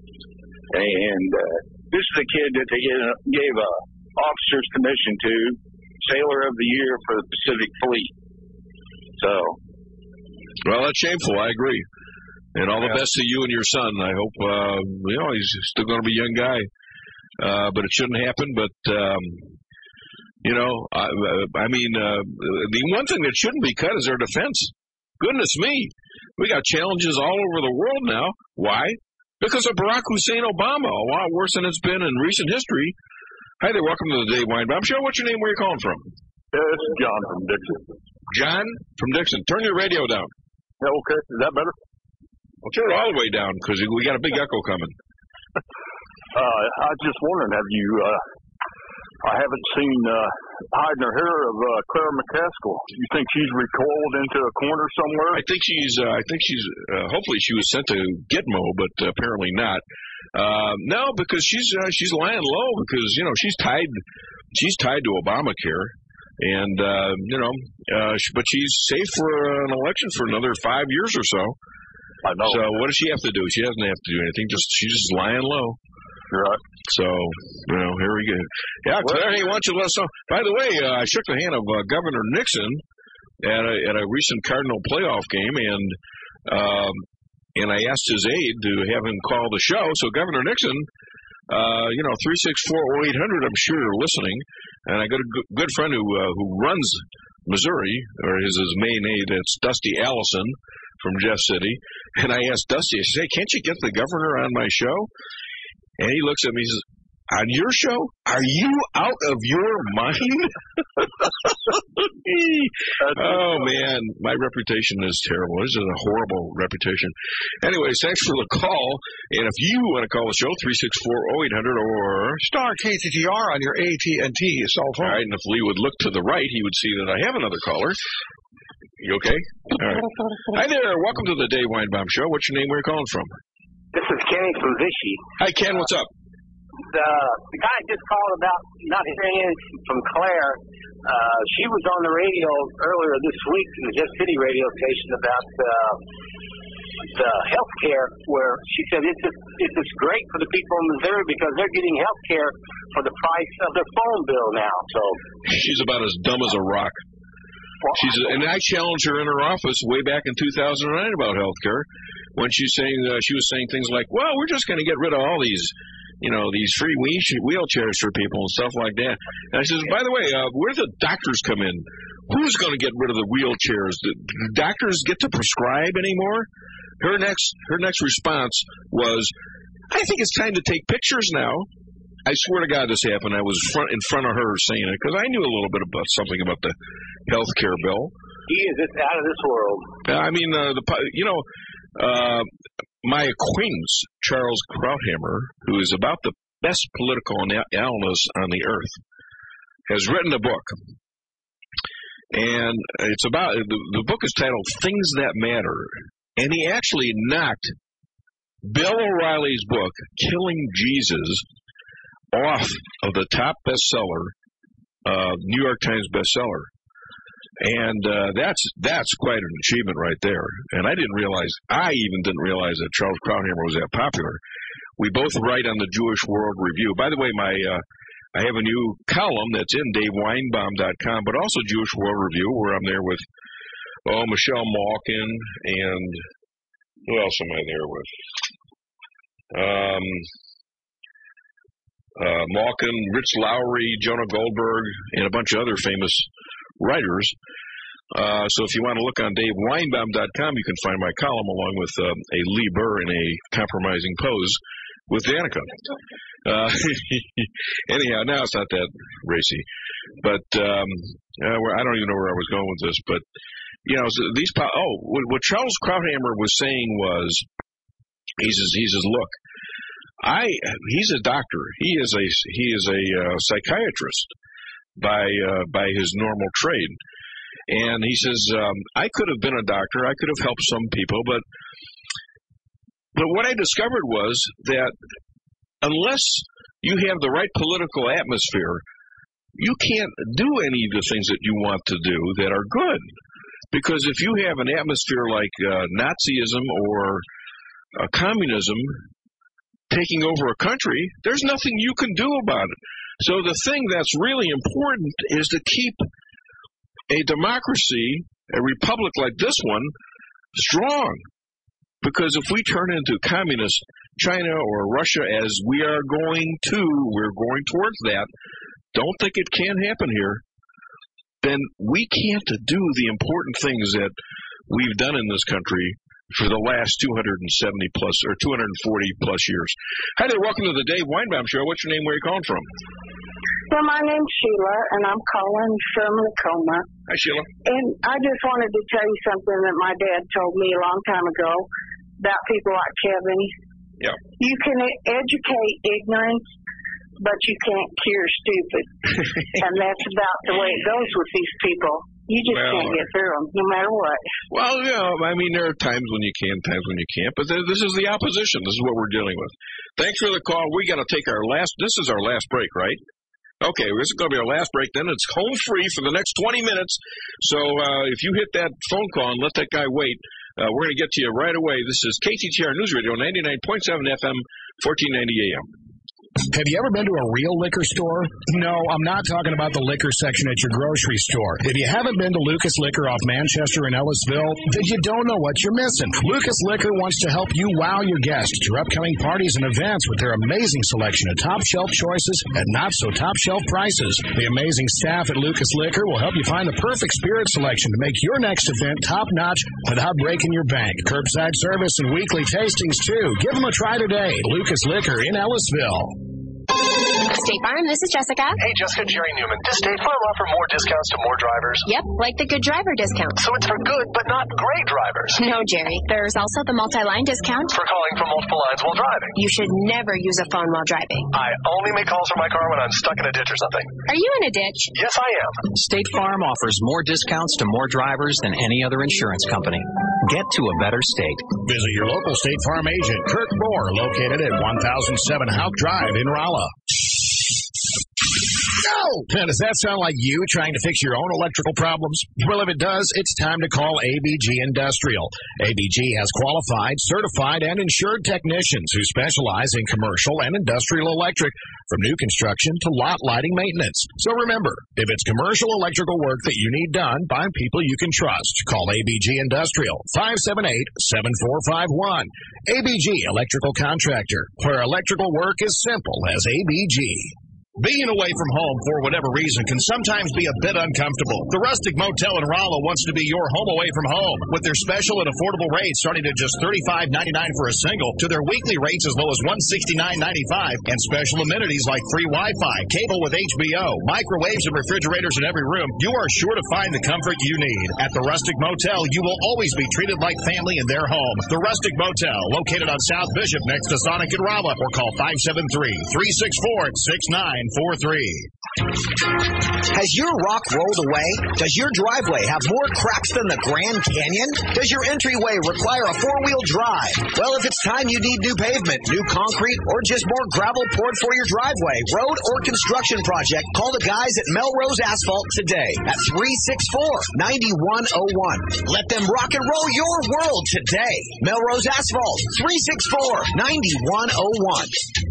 And uh, this is a kid that they gave a officer's commission to, Sailor of the Year for the Pacific Fleet. So, well, that's shameful. I agree. And all the yeah. best to you and your son. I hope uh, you know he's still going to be a young guy, uh, but it shouldn't happen. But um, you know, I, I mean, uh, the one thing that shouldn't be cut is their defense. Goodness me, we got challenges all over the world now. Why? Because of Barack Hussein Obama, a lot worse than it's been in recent history. Hi there, welcome to the Dave Weinbaum Show. What's your name? Where are you calling from? Yeah, this is John from Dixon. John from Dixon. Turn your radio down. Yeah, okay. Is that better? Well, turn it all the way down because we got a big echo coming. uh, I was just wondering, have you, uh, I haven't seen uh, hide nor hair of uh, Claire McCaskill. You think she's recoiled into a corner somewhere? I think she's, uh, I think she's, uh, hopefully she was sent to Gitmo, but uh, apparently not. Uh, no, because she's, uh, she's lying low because, you know, she's tied, she's tied to Obamacare. And, uh, you know, uh, but she's safe for an election for another five years or so. I know. So what does she have to do? She doesn't have to do anything. Just she's just lying low. Right. So, you know, here we go. Yeah, Claire, hey, why don't you let us know? By the way, uh, I shook the hand of uh, Governor Nixon at a, at a recent Cardinal playoff game, and um, and I asked his aide to have him call the show. So Governor Nixon, uh, you know, three six four, oh eight hundred, I'm sure you're listening. And I got a good, good friend who uh, who runs Missouri, or is his main aide, that's Dusty Allison from Jeff City. And I asked Dusty, I said, hey, can't you get the governor on my show? And he looks at me and says, on your show? Are you out of your mind? Oh, man, my reputation is terrible. This is a horrible reputation. Anyways, thanks for the call. And if you want to call the show, three six four, oh eight hundred or star K T T R on your A T and T cell phone. All right, and if Lee would look to the right, he would see that I have another caller. You okay? All right. Hi there. Welcome to the Dave Weinbaum Show. What's your name? Where are you calling from? This is Kenny from Vichy. Hi, Ken. What's up? The, the guy just called about not hearing anything from Claire. Uh, she was on the radio earlier this week, the Jeff City radio station, about uh, the health care, where she said it's just, it's just great for the people in Missouri because they're getting health care for the price of their phone bill now. So she's about as dumb as a rock. She's, and I challenged her in her office way back in two thousand nine about health care when she's saying uh, she was saying things like, well, we're just going to get rid of all these, you know, these free wheelchairs for people and stuff like that. And I says, by the way, uh, where do the doctors come in? Who's going to get rid of the wheelchairs? Do doctors get to prescribe anymore? Her next, her next response was, I think it's time to take pictures now. I swear to God this happened. I was front in front of her saying it because I knew a little bit about something about the health care bill. He is just out of this world. I mean, uh, the you know, uh, my acquaintance Charles Krauthammer, who is about the best political analyst on the earth, has written a book, and it's about the, the book is titled "Things That Matter," and he actually knocked Bill O'Reilly's book "Killing Jesus" off of the top bestseller, uh, New York Times bestseller. And uh, that's that's quite an achievement right there. And I didn't realize, I even didn't realize that Charles Krauthammer was that popular. We both write on the Jewish World Review. By the way, my uh, I have a new column that's in Dave Weinbaum dot com, but also Jewish World Review, where I'm there with oh Michelle Malkin and who else am I there with? Um, uh, Malkin, Rich Lowry, Jonah Goldberg, and a bunch of other famous writers. Uh, so if you want to look on Dave Weinbaum dot com, you can find my column along with uh, a Lee Burr in a compromising pose with Danica. Uh, anyhow, now it's not that racy. But um, uh, I don't even know where I was going with this. But, you know, so these po- oh, what, what Charles Krauthammer was saying was, he says, he says, look, I he's a doctor. He is a he is a uh, psychiatrist by uh, by his normal trade. And he says, um, I could have been a doctor. I could have helped some people. But but what I discovered was that unless you have the right political atmosphere, you can't do any of the things that you want to do that are good. Because if you have an atmosphere like uh, Nazism or uh, communism taking over a country, there's nothing you can do about it. So the thing that's really important is to keep a democracy, a republic like this one, strong. Because if we turn into communist China or Russia, as we are going to, we're going towards that, don't think it can happen here, then we can't do the important things that we've done in this country for the last two hundred seventy plus or two hundred forty plus years. Hi there, welcome to the Dave Weinbaum Show. What's your name? Where are you calling from? Well, my name's Sheila, and I'm calling from Lacoma. Hi, Sheila. And I just wanted to tell you something that my dad told me a long time ago about people like Kevin. Yeah. You can educate ignorance, but you can't cure stupid. And that's about the way it goes with these people. You just well, can't get through them, no matter what. Well, yeah, I mean, there are times when you can, times when you can't, but this is the opposition. This is what we're dealing with. Thanks for the call. We got to take our last, this is our last break, right? Okay, this is going to be our last break. Then it's home free for the next twenty minutes. So uh, if you hit that phone call and let that guy wait, uh, we're going to get to you right away. This is K T T R News Radio, ninety-nine point seven F M, fourteen ninety A M. Have you ever been to a real liquor store? No, I'm not talking about the liquor section at your grocery store. If you haven't been to Lucas Liquor off Manchester and Ellisville, then you don't know what you're missing. Lucas Liquor wants to help you wow your guests at your upcoming parties and events with their amazing selection of top-shelf choices at not-so-top-shelf prices. The amazing staff at Lucas Liquor will help you find the perfect spirit selection to make your next event top-notch without breaking your bank. Curbside service and weekly tastings, too. Give them a try today. Lucas Liquor in Ellisville. State Farm, this is Jessica. Hey, Jessica, Jerry Newman. Does State Farm offer more discounts to more drivers? Yep, like the good driver discount. So it's for good, but not great drivers. No, Jerry. There's also the multi-line discount. For calling from multiple lines while driving. You should never use a phone while driving. I only make calls from my car when I'm stuck in a ditch or something. Are you in a ditch? Yes, I am. State Farm offers more discounts to more drivers than any other insurance company. Get to a better state. Visit your local State Farm agent, Kirk Moore, located at one thousand seven Houck Drive in Rolla. No! Does that sound like you trying to fix your own electrical problems? Well, if it does, it's time to call A B G Industrial. A B G has qualified, certified, and insured technicians who specialize in commercial and industrial electric, from new construction to lot lighting maintenance. So remember, if it's commercial electrical work that you need done by people you can trust, call A B G Industrial, five seven eight, seven four five one. A B G Electrical Contractor, where electrical work is simple as A B G. Being away from home for whatever reason can sometimes be a bit uncomfortable. The Rustic Motel in Rolla wants to be your home away from home with their special and affordable rates starting at just thirty-five ninety-nine for a single to their weekly rates as low as one hundred sixty-nine ninety-five and special amenities like free Wi-Fi, cable with H B O, microwaves and refrigerators in every room. You are sure to find the comfort you need. At the Rustic Motel, you will always be treated like family in their home. The Rustic Motel, located on South Bishop next to Sonic and Rolla, or call five seven three, three six four, six nine four three. Has your rock rolled away? Does your driveway have more cracks than the Grand Canyon? Does your entryway require a four-wheel drive? Well, if it's time you need new pavement, new concrete, or just more gravel poured for your driveway, road, or construction project, call the guys at Melrose Asphalt today at three six four, nine one zero one. Let them rock and roll your world today. Melrose Asphalt, three six four, nine one zero one.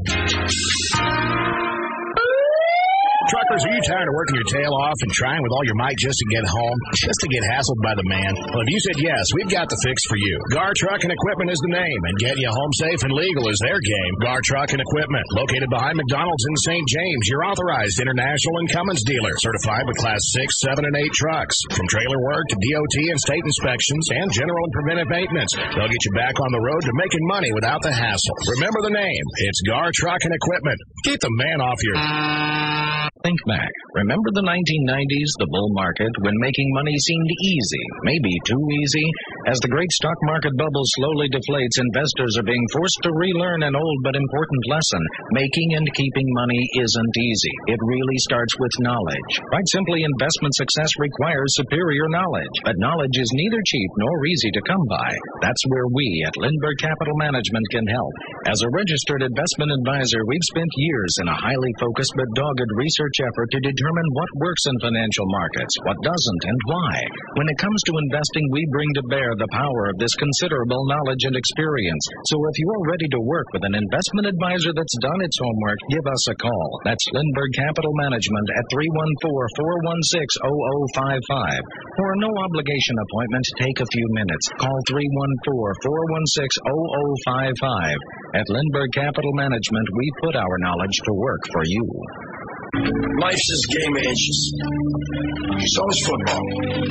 Truckers, are you tired of working your tail off and trying with all your might just to get home, just to get hassled by the man? Well, if you said yes, we've got the fix for you. Gar Truck and Equipment is the name, and getting you home safe and legal is their game. Gar Truck and Equipment, located behind McDonald's in Saint James, your authorized international and Cummins dealer, certified with Class six, seven, and eight trucks. From trailer work to D O T and state inspections and general and preventive maintenance, they'll get you back on the road to making money without the hassle. Remember the name. It's Gar Truck and Equipment. Keep the man off your... Think back. Remember the nineteen nineties, the bull market, when making money seemed easy, maybe too easy? As the great stock market bubble slowly deflates, investors are being forced to relearn an old but important lesson. Making and keeping money isn't easy. It really starts with knowledge. Quite simply, investment success requires superior knowledge. But knowledge is neither cheap nor easy to come by. That's where we at Lindbergh Capital Management can help. As a registered investment advisor, we've spent years in a highly focused but dogged research effort to determine what works in financial markets, what doesn't, and why. When it comes to investing, we bring to bear the power of this considerable knowledge and experience. So if you're ready to work with an investment advisor that's done its homework, give us a call. That's Lindbergh Capital Management at three one four, four one six, zero zero five five. For a no-obligation appointment, take a few minutes. Call three one four, four one six, zero zero five five. At Lindbergh Capital Management, we put our knowledge to work for you. Life's this game of inches. So is football.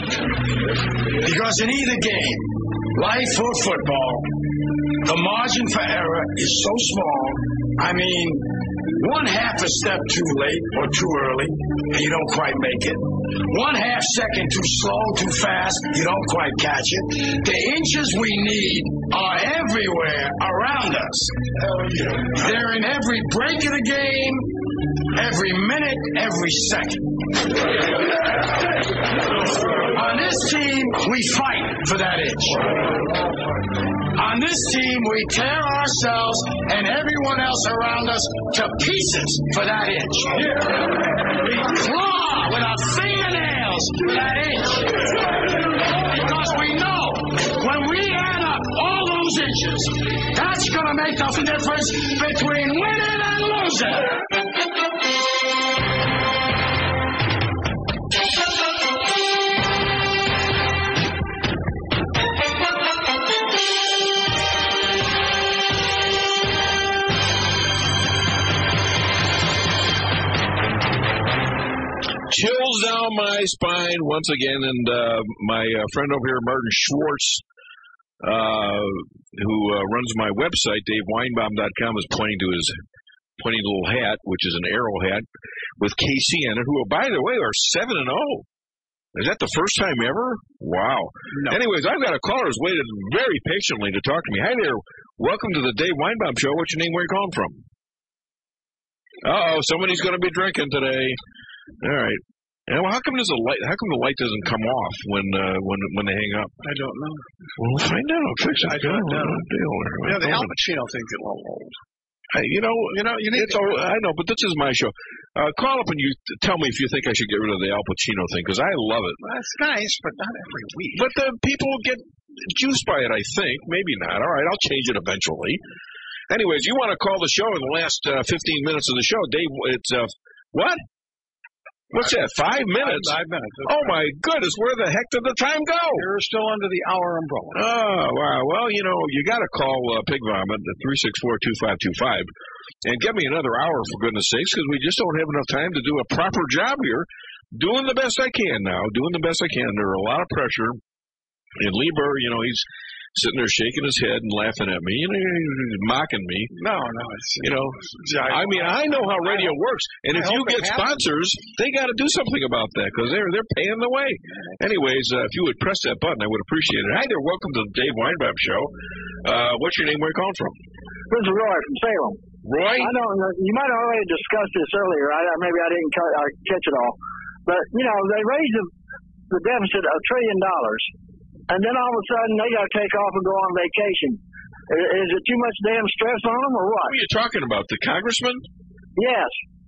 Because in either game, life or football, the margin for error is so small. I mean, one half a step too late or too early, and you don't quite make it. One half second too slow, too fast, you don't quite catch it. The inches we need are everywhere around us. They're in every break of the game, every minute, every second. On this team, we fight for that inch. On this team, we tear ourselves and everyone else around us to pieces for that inch. We claw with our fingernails for that inch. Because we know when we add up all those inches, that's going to make the difference between winning and losing. Chills down my spine once again, and uh, my uh, friend over here, Martin Schwartz, uh, who uh, runs my website, Dave Weinbaum dot com, is pointing to his pointing little hat, which is an arrow hat with K C in it. Who, by the way, are seven and zero. Is that the first time ever? Wow. No. Anyways, I've got a caller who's waited very patiently to talk to me. Hi there. Welcome to the Dave Weinbaum Show. What's your name? Where are you calling from? Uh oh, somebody's going to be drinking today. All right. Yeah, well, how come does the light? How come the light doesn't come off when uh, when when they hang up? I don't know. Well, find out. Fix it. I don't know. Deal. Yeah, the Al Pacino thing's getting a little old. Hey, you know, you know, you need. It's, to, I know, but this is my show. Uh, call up and you tell me if you think I should get rid of the Al Pacino thing because I love it. That's nice, but not every week. But the people get juiced by it. I think maybe not. All right, I'll change it eventually. Anyways, you want to call the show in the last uh, fifteen minutes of the show, Dave? It's uh, what? What's that, five minutes? Five minutes. Oh, my goodness, where the heck did the time go? You're still under the hour umbrella. Oh, wow. Well, you know, you got to call uh, Pig Vomit at three six four, two five two five and get me another hour, for goodness sakes, because we just don't have enough time to do a proper job here. Doing the best I can now, doing the best I can. There are a lot of pressure. And Lieber, you know, he's sitting there shaking his head and laughing at me, you know, he's mocking me. No, no, it's, you know, I mean, I know how radio works, and if you get sponsors, they got to do something about that because they're they're paying the way. Anyways, uh, if you would press that button, I would appreciate it. Hi there, welcome to the Dave Weinbaum Show. Uh, what's your name? Where are you calling from? This is Roy from Salem. Roy, I don't know. You might have already discussed this earlier. I, maybe I didn't ca- uh, catch it all, but you know, they raised the, the deficit a trillion dollars. And then all of a sudden, they got to take off and go on vacation. Is, is it too much damn stress on them, or what? Who are you talking about? The congressman? Yes.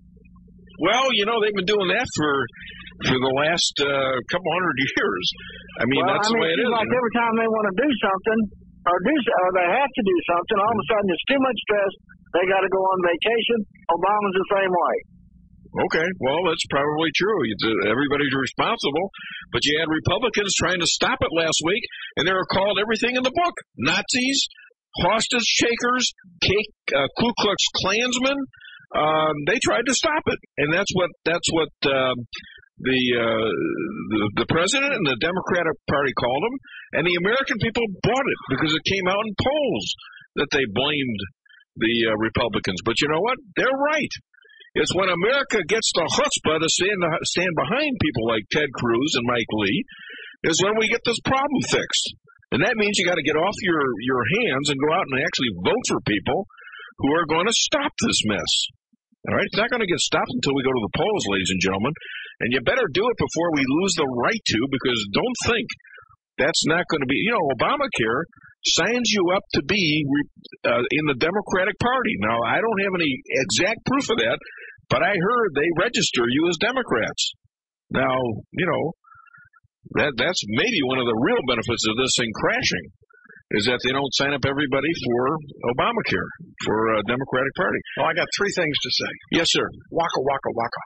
Well, you know, they've been doing that for for the last uh, couple hundred years. I mean, well, that's I mean, the way it it seems is. like every time they want to do something, or do, or they have to do something, all of a sudden it's too much stress. They got to go on vacation. Obama's the same way. Okay, well, that's probably true. Everybody's responsible, but you had Republicans trying to stop it last week, and they were called everything in the book: Nazis, hostage takers, uh, Ku Klux Klansmen. Um, they tried to stop it, and that's what that's what um, the, uh, the the president and the Democratic Party called them, and the American people bought it because it came out in polls that they blamed the uh, Republicans. But you know what? They're right. It's when America gets the chutzpah to stand, stand behind people like Ted Cruz and Mike Lee is when we get this problem fixed. And that means you got to get off your, your hands and go out and actually vote for people who are going to stop this mess. All right? It's not going to get stopped until we go to the polls, ladies and gentlemen. And you better do it before we lose the right to, because don't think that's not going to be, you know, Obamacare signs you up to be uh, in the Democratic Party. Now, I don't have any exact proof of that, but I heard they register you as Democrats. Now, you know, that that's maybe one of the real benefits of this thing crashing, is that they don't sign up everybody for Obamacare, for a Democratic Party. Well, I got three things to say. Yes, sir. Waka, waka, waka.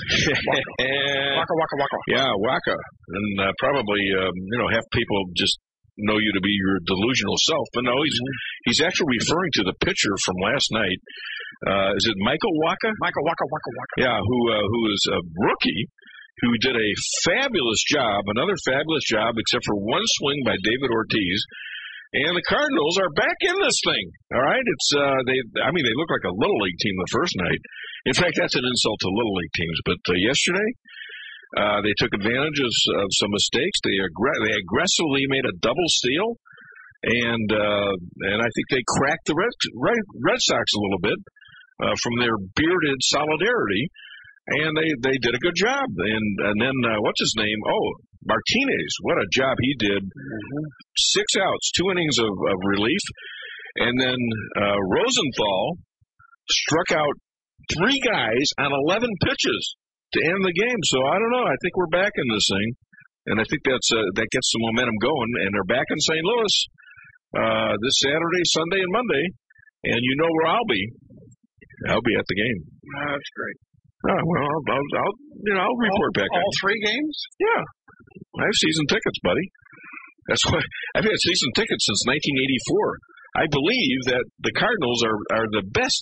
Waka, waka, waka, waka. Yeah, waka. And uh, probably, um, you know, half people just know you to be your delusional self. But no, he's he's actually referring to the pitcher from last night. Uh, is it Michael Waka? Michael Waka, Waka, Waka. Yeah, who uh, who is a rookie who did a fabulous job, another fabulous job, except for one swing by David Ortiz. And the Cardinals are back in this thing. All right, it's uh, they. I mean, they look like a little league team the first night. In fact, that's an insult to little league teams. But uh, yesterday, uh, they took advantage of, of some mistakes. They aggr- they aggressively made a double steal, and uh, and I think they cracked the Red Red, Red Sox a little bit uh, from their bearded solidarity. And they, they did a good job. And and then, uh, what's his name? Oh, Martinez. What a job he did. Mm-hmm. Six outs, two innings of, of relief. And then uh, Rosenthal struck out three guys on eleven pitches to end the game. So I don't know. I think we're back in this thing. And I think that's uh, that gets some momentum going. And they're back in Saint Louis uh, this Saturday, Sunday, and Monday. And you know where I'll be. I'll be at the game. Oh, that's great. Oh, well, I'll, I'll, I'll you know, I'll report all, back. All three games? Yeah. I have season tickets, buddy. That's why I've had season tickets since nineteen eighty-four. I believe that the Cardinals are, are the best,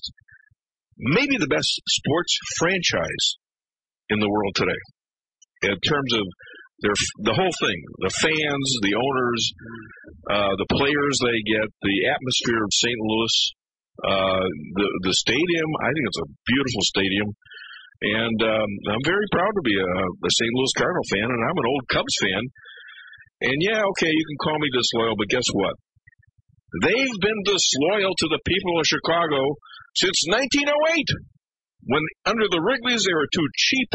maybe the best sports franchise in the world today. In terms of their the whole thing, the fans, the owners, uh, the players they get, the atmosphere of Saint Louis, uh, the the stadium. I think it's a beautiful stadium. And um, I'm very proud to be a, a Saint Louis Cardinal fan, and I'm an old Cubs fan. And, yeah, okay, you can call me disloyal, but guess what? They've been disloyal to the people of Chicago since nineteen oh eight, when under the Wrigleys they were too cheap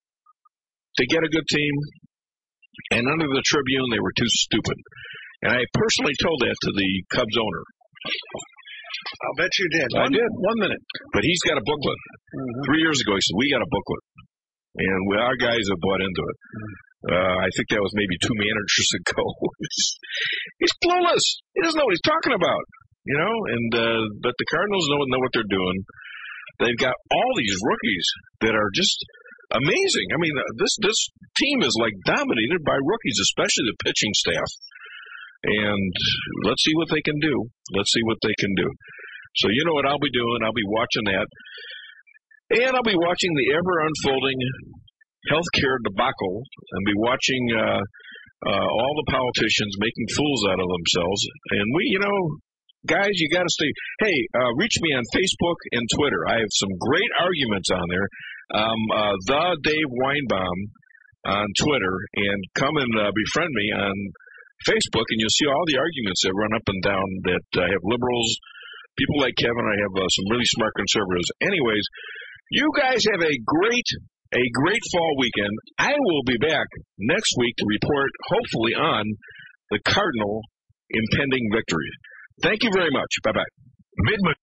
to get a good team, and under the Tribune they were too stupid. And I personally told that to the Cubs owner. I'll bet you did. I one, did. One minute. But he's got a booklet. Mm-hmm. Three years ago, he said, we got a booklet. And we, our guys have bought into it. Mm-hmm. Uh, I think that was maybe two managers ago. He's clueless. He doesn't know what he's talking about. You know, and uh, but the Cardinals know, know what they're doing. They've got all these rookies that are just amazing. I mean, uh, this this team is like dominated by rookies, especially the pitching staff. And let's see what they can do. Let's see what they can do. So you know what I'll be doing? I'll be watching that. And I'll be watching the ever-unfolding healthcare debacle and be watching uh, uh, all the politicians making fools out of themselves. And we, you know, guys, you got to stay. Hey, uh, reach me on Facebook and Twitter. I have some great arguments on there. Um, uh, the Dave Weinbaum on Twitter, and come and uh, befriend me on Facebook, and you'll see all the arguments that run up and down that I uh, have liberals, people like Kevin. I have uh, some really smart conservatives. Anyways, you guys have a great, a great fall weekend. I will be back next week to report, hopefully, on the Cardinal impending victory. Thank you very much. Bye-bye. Mid-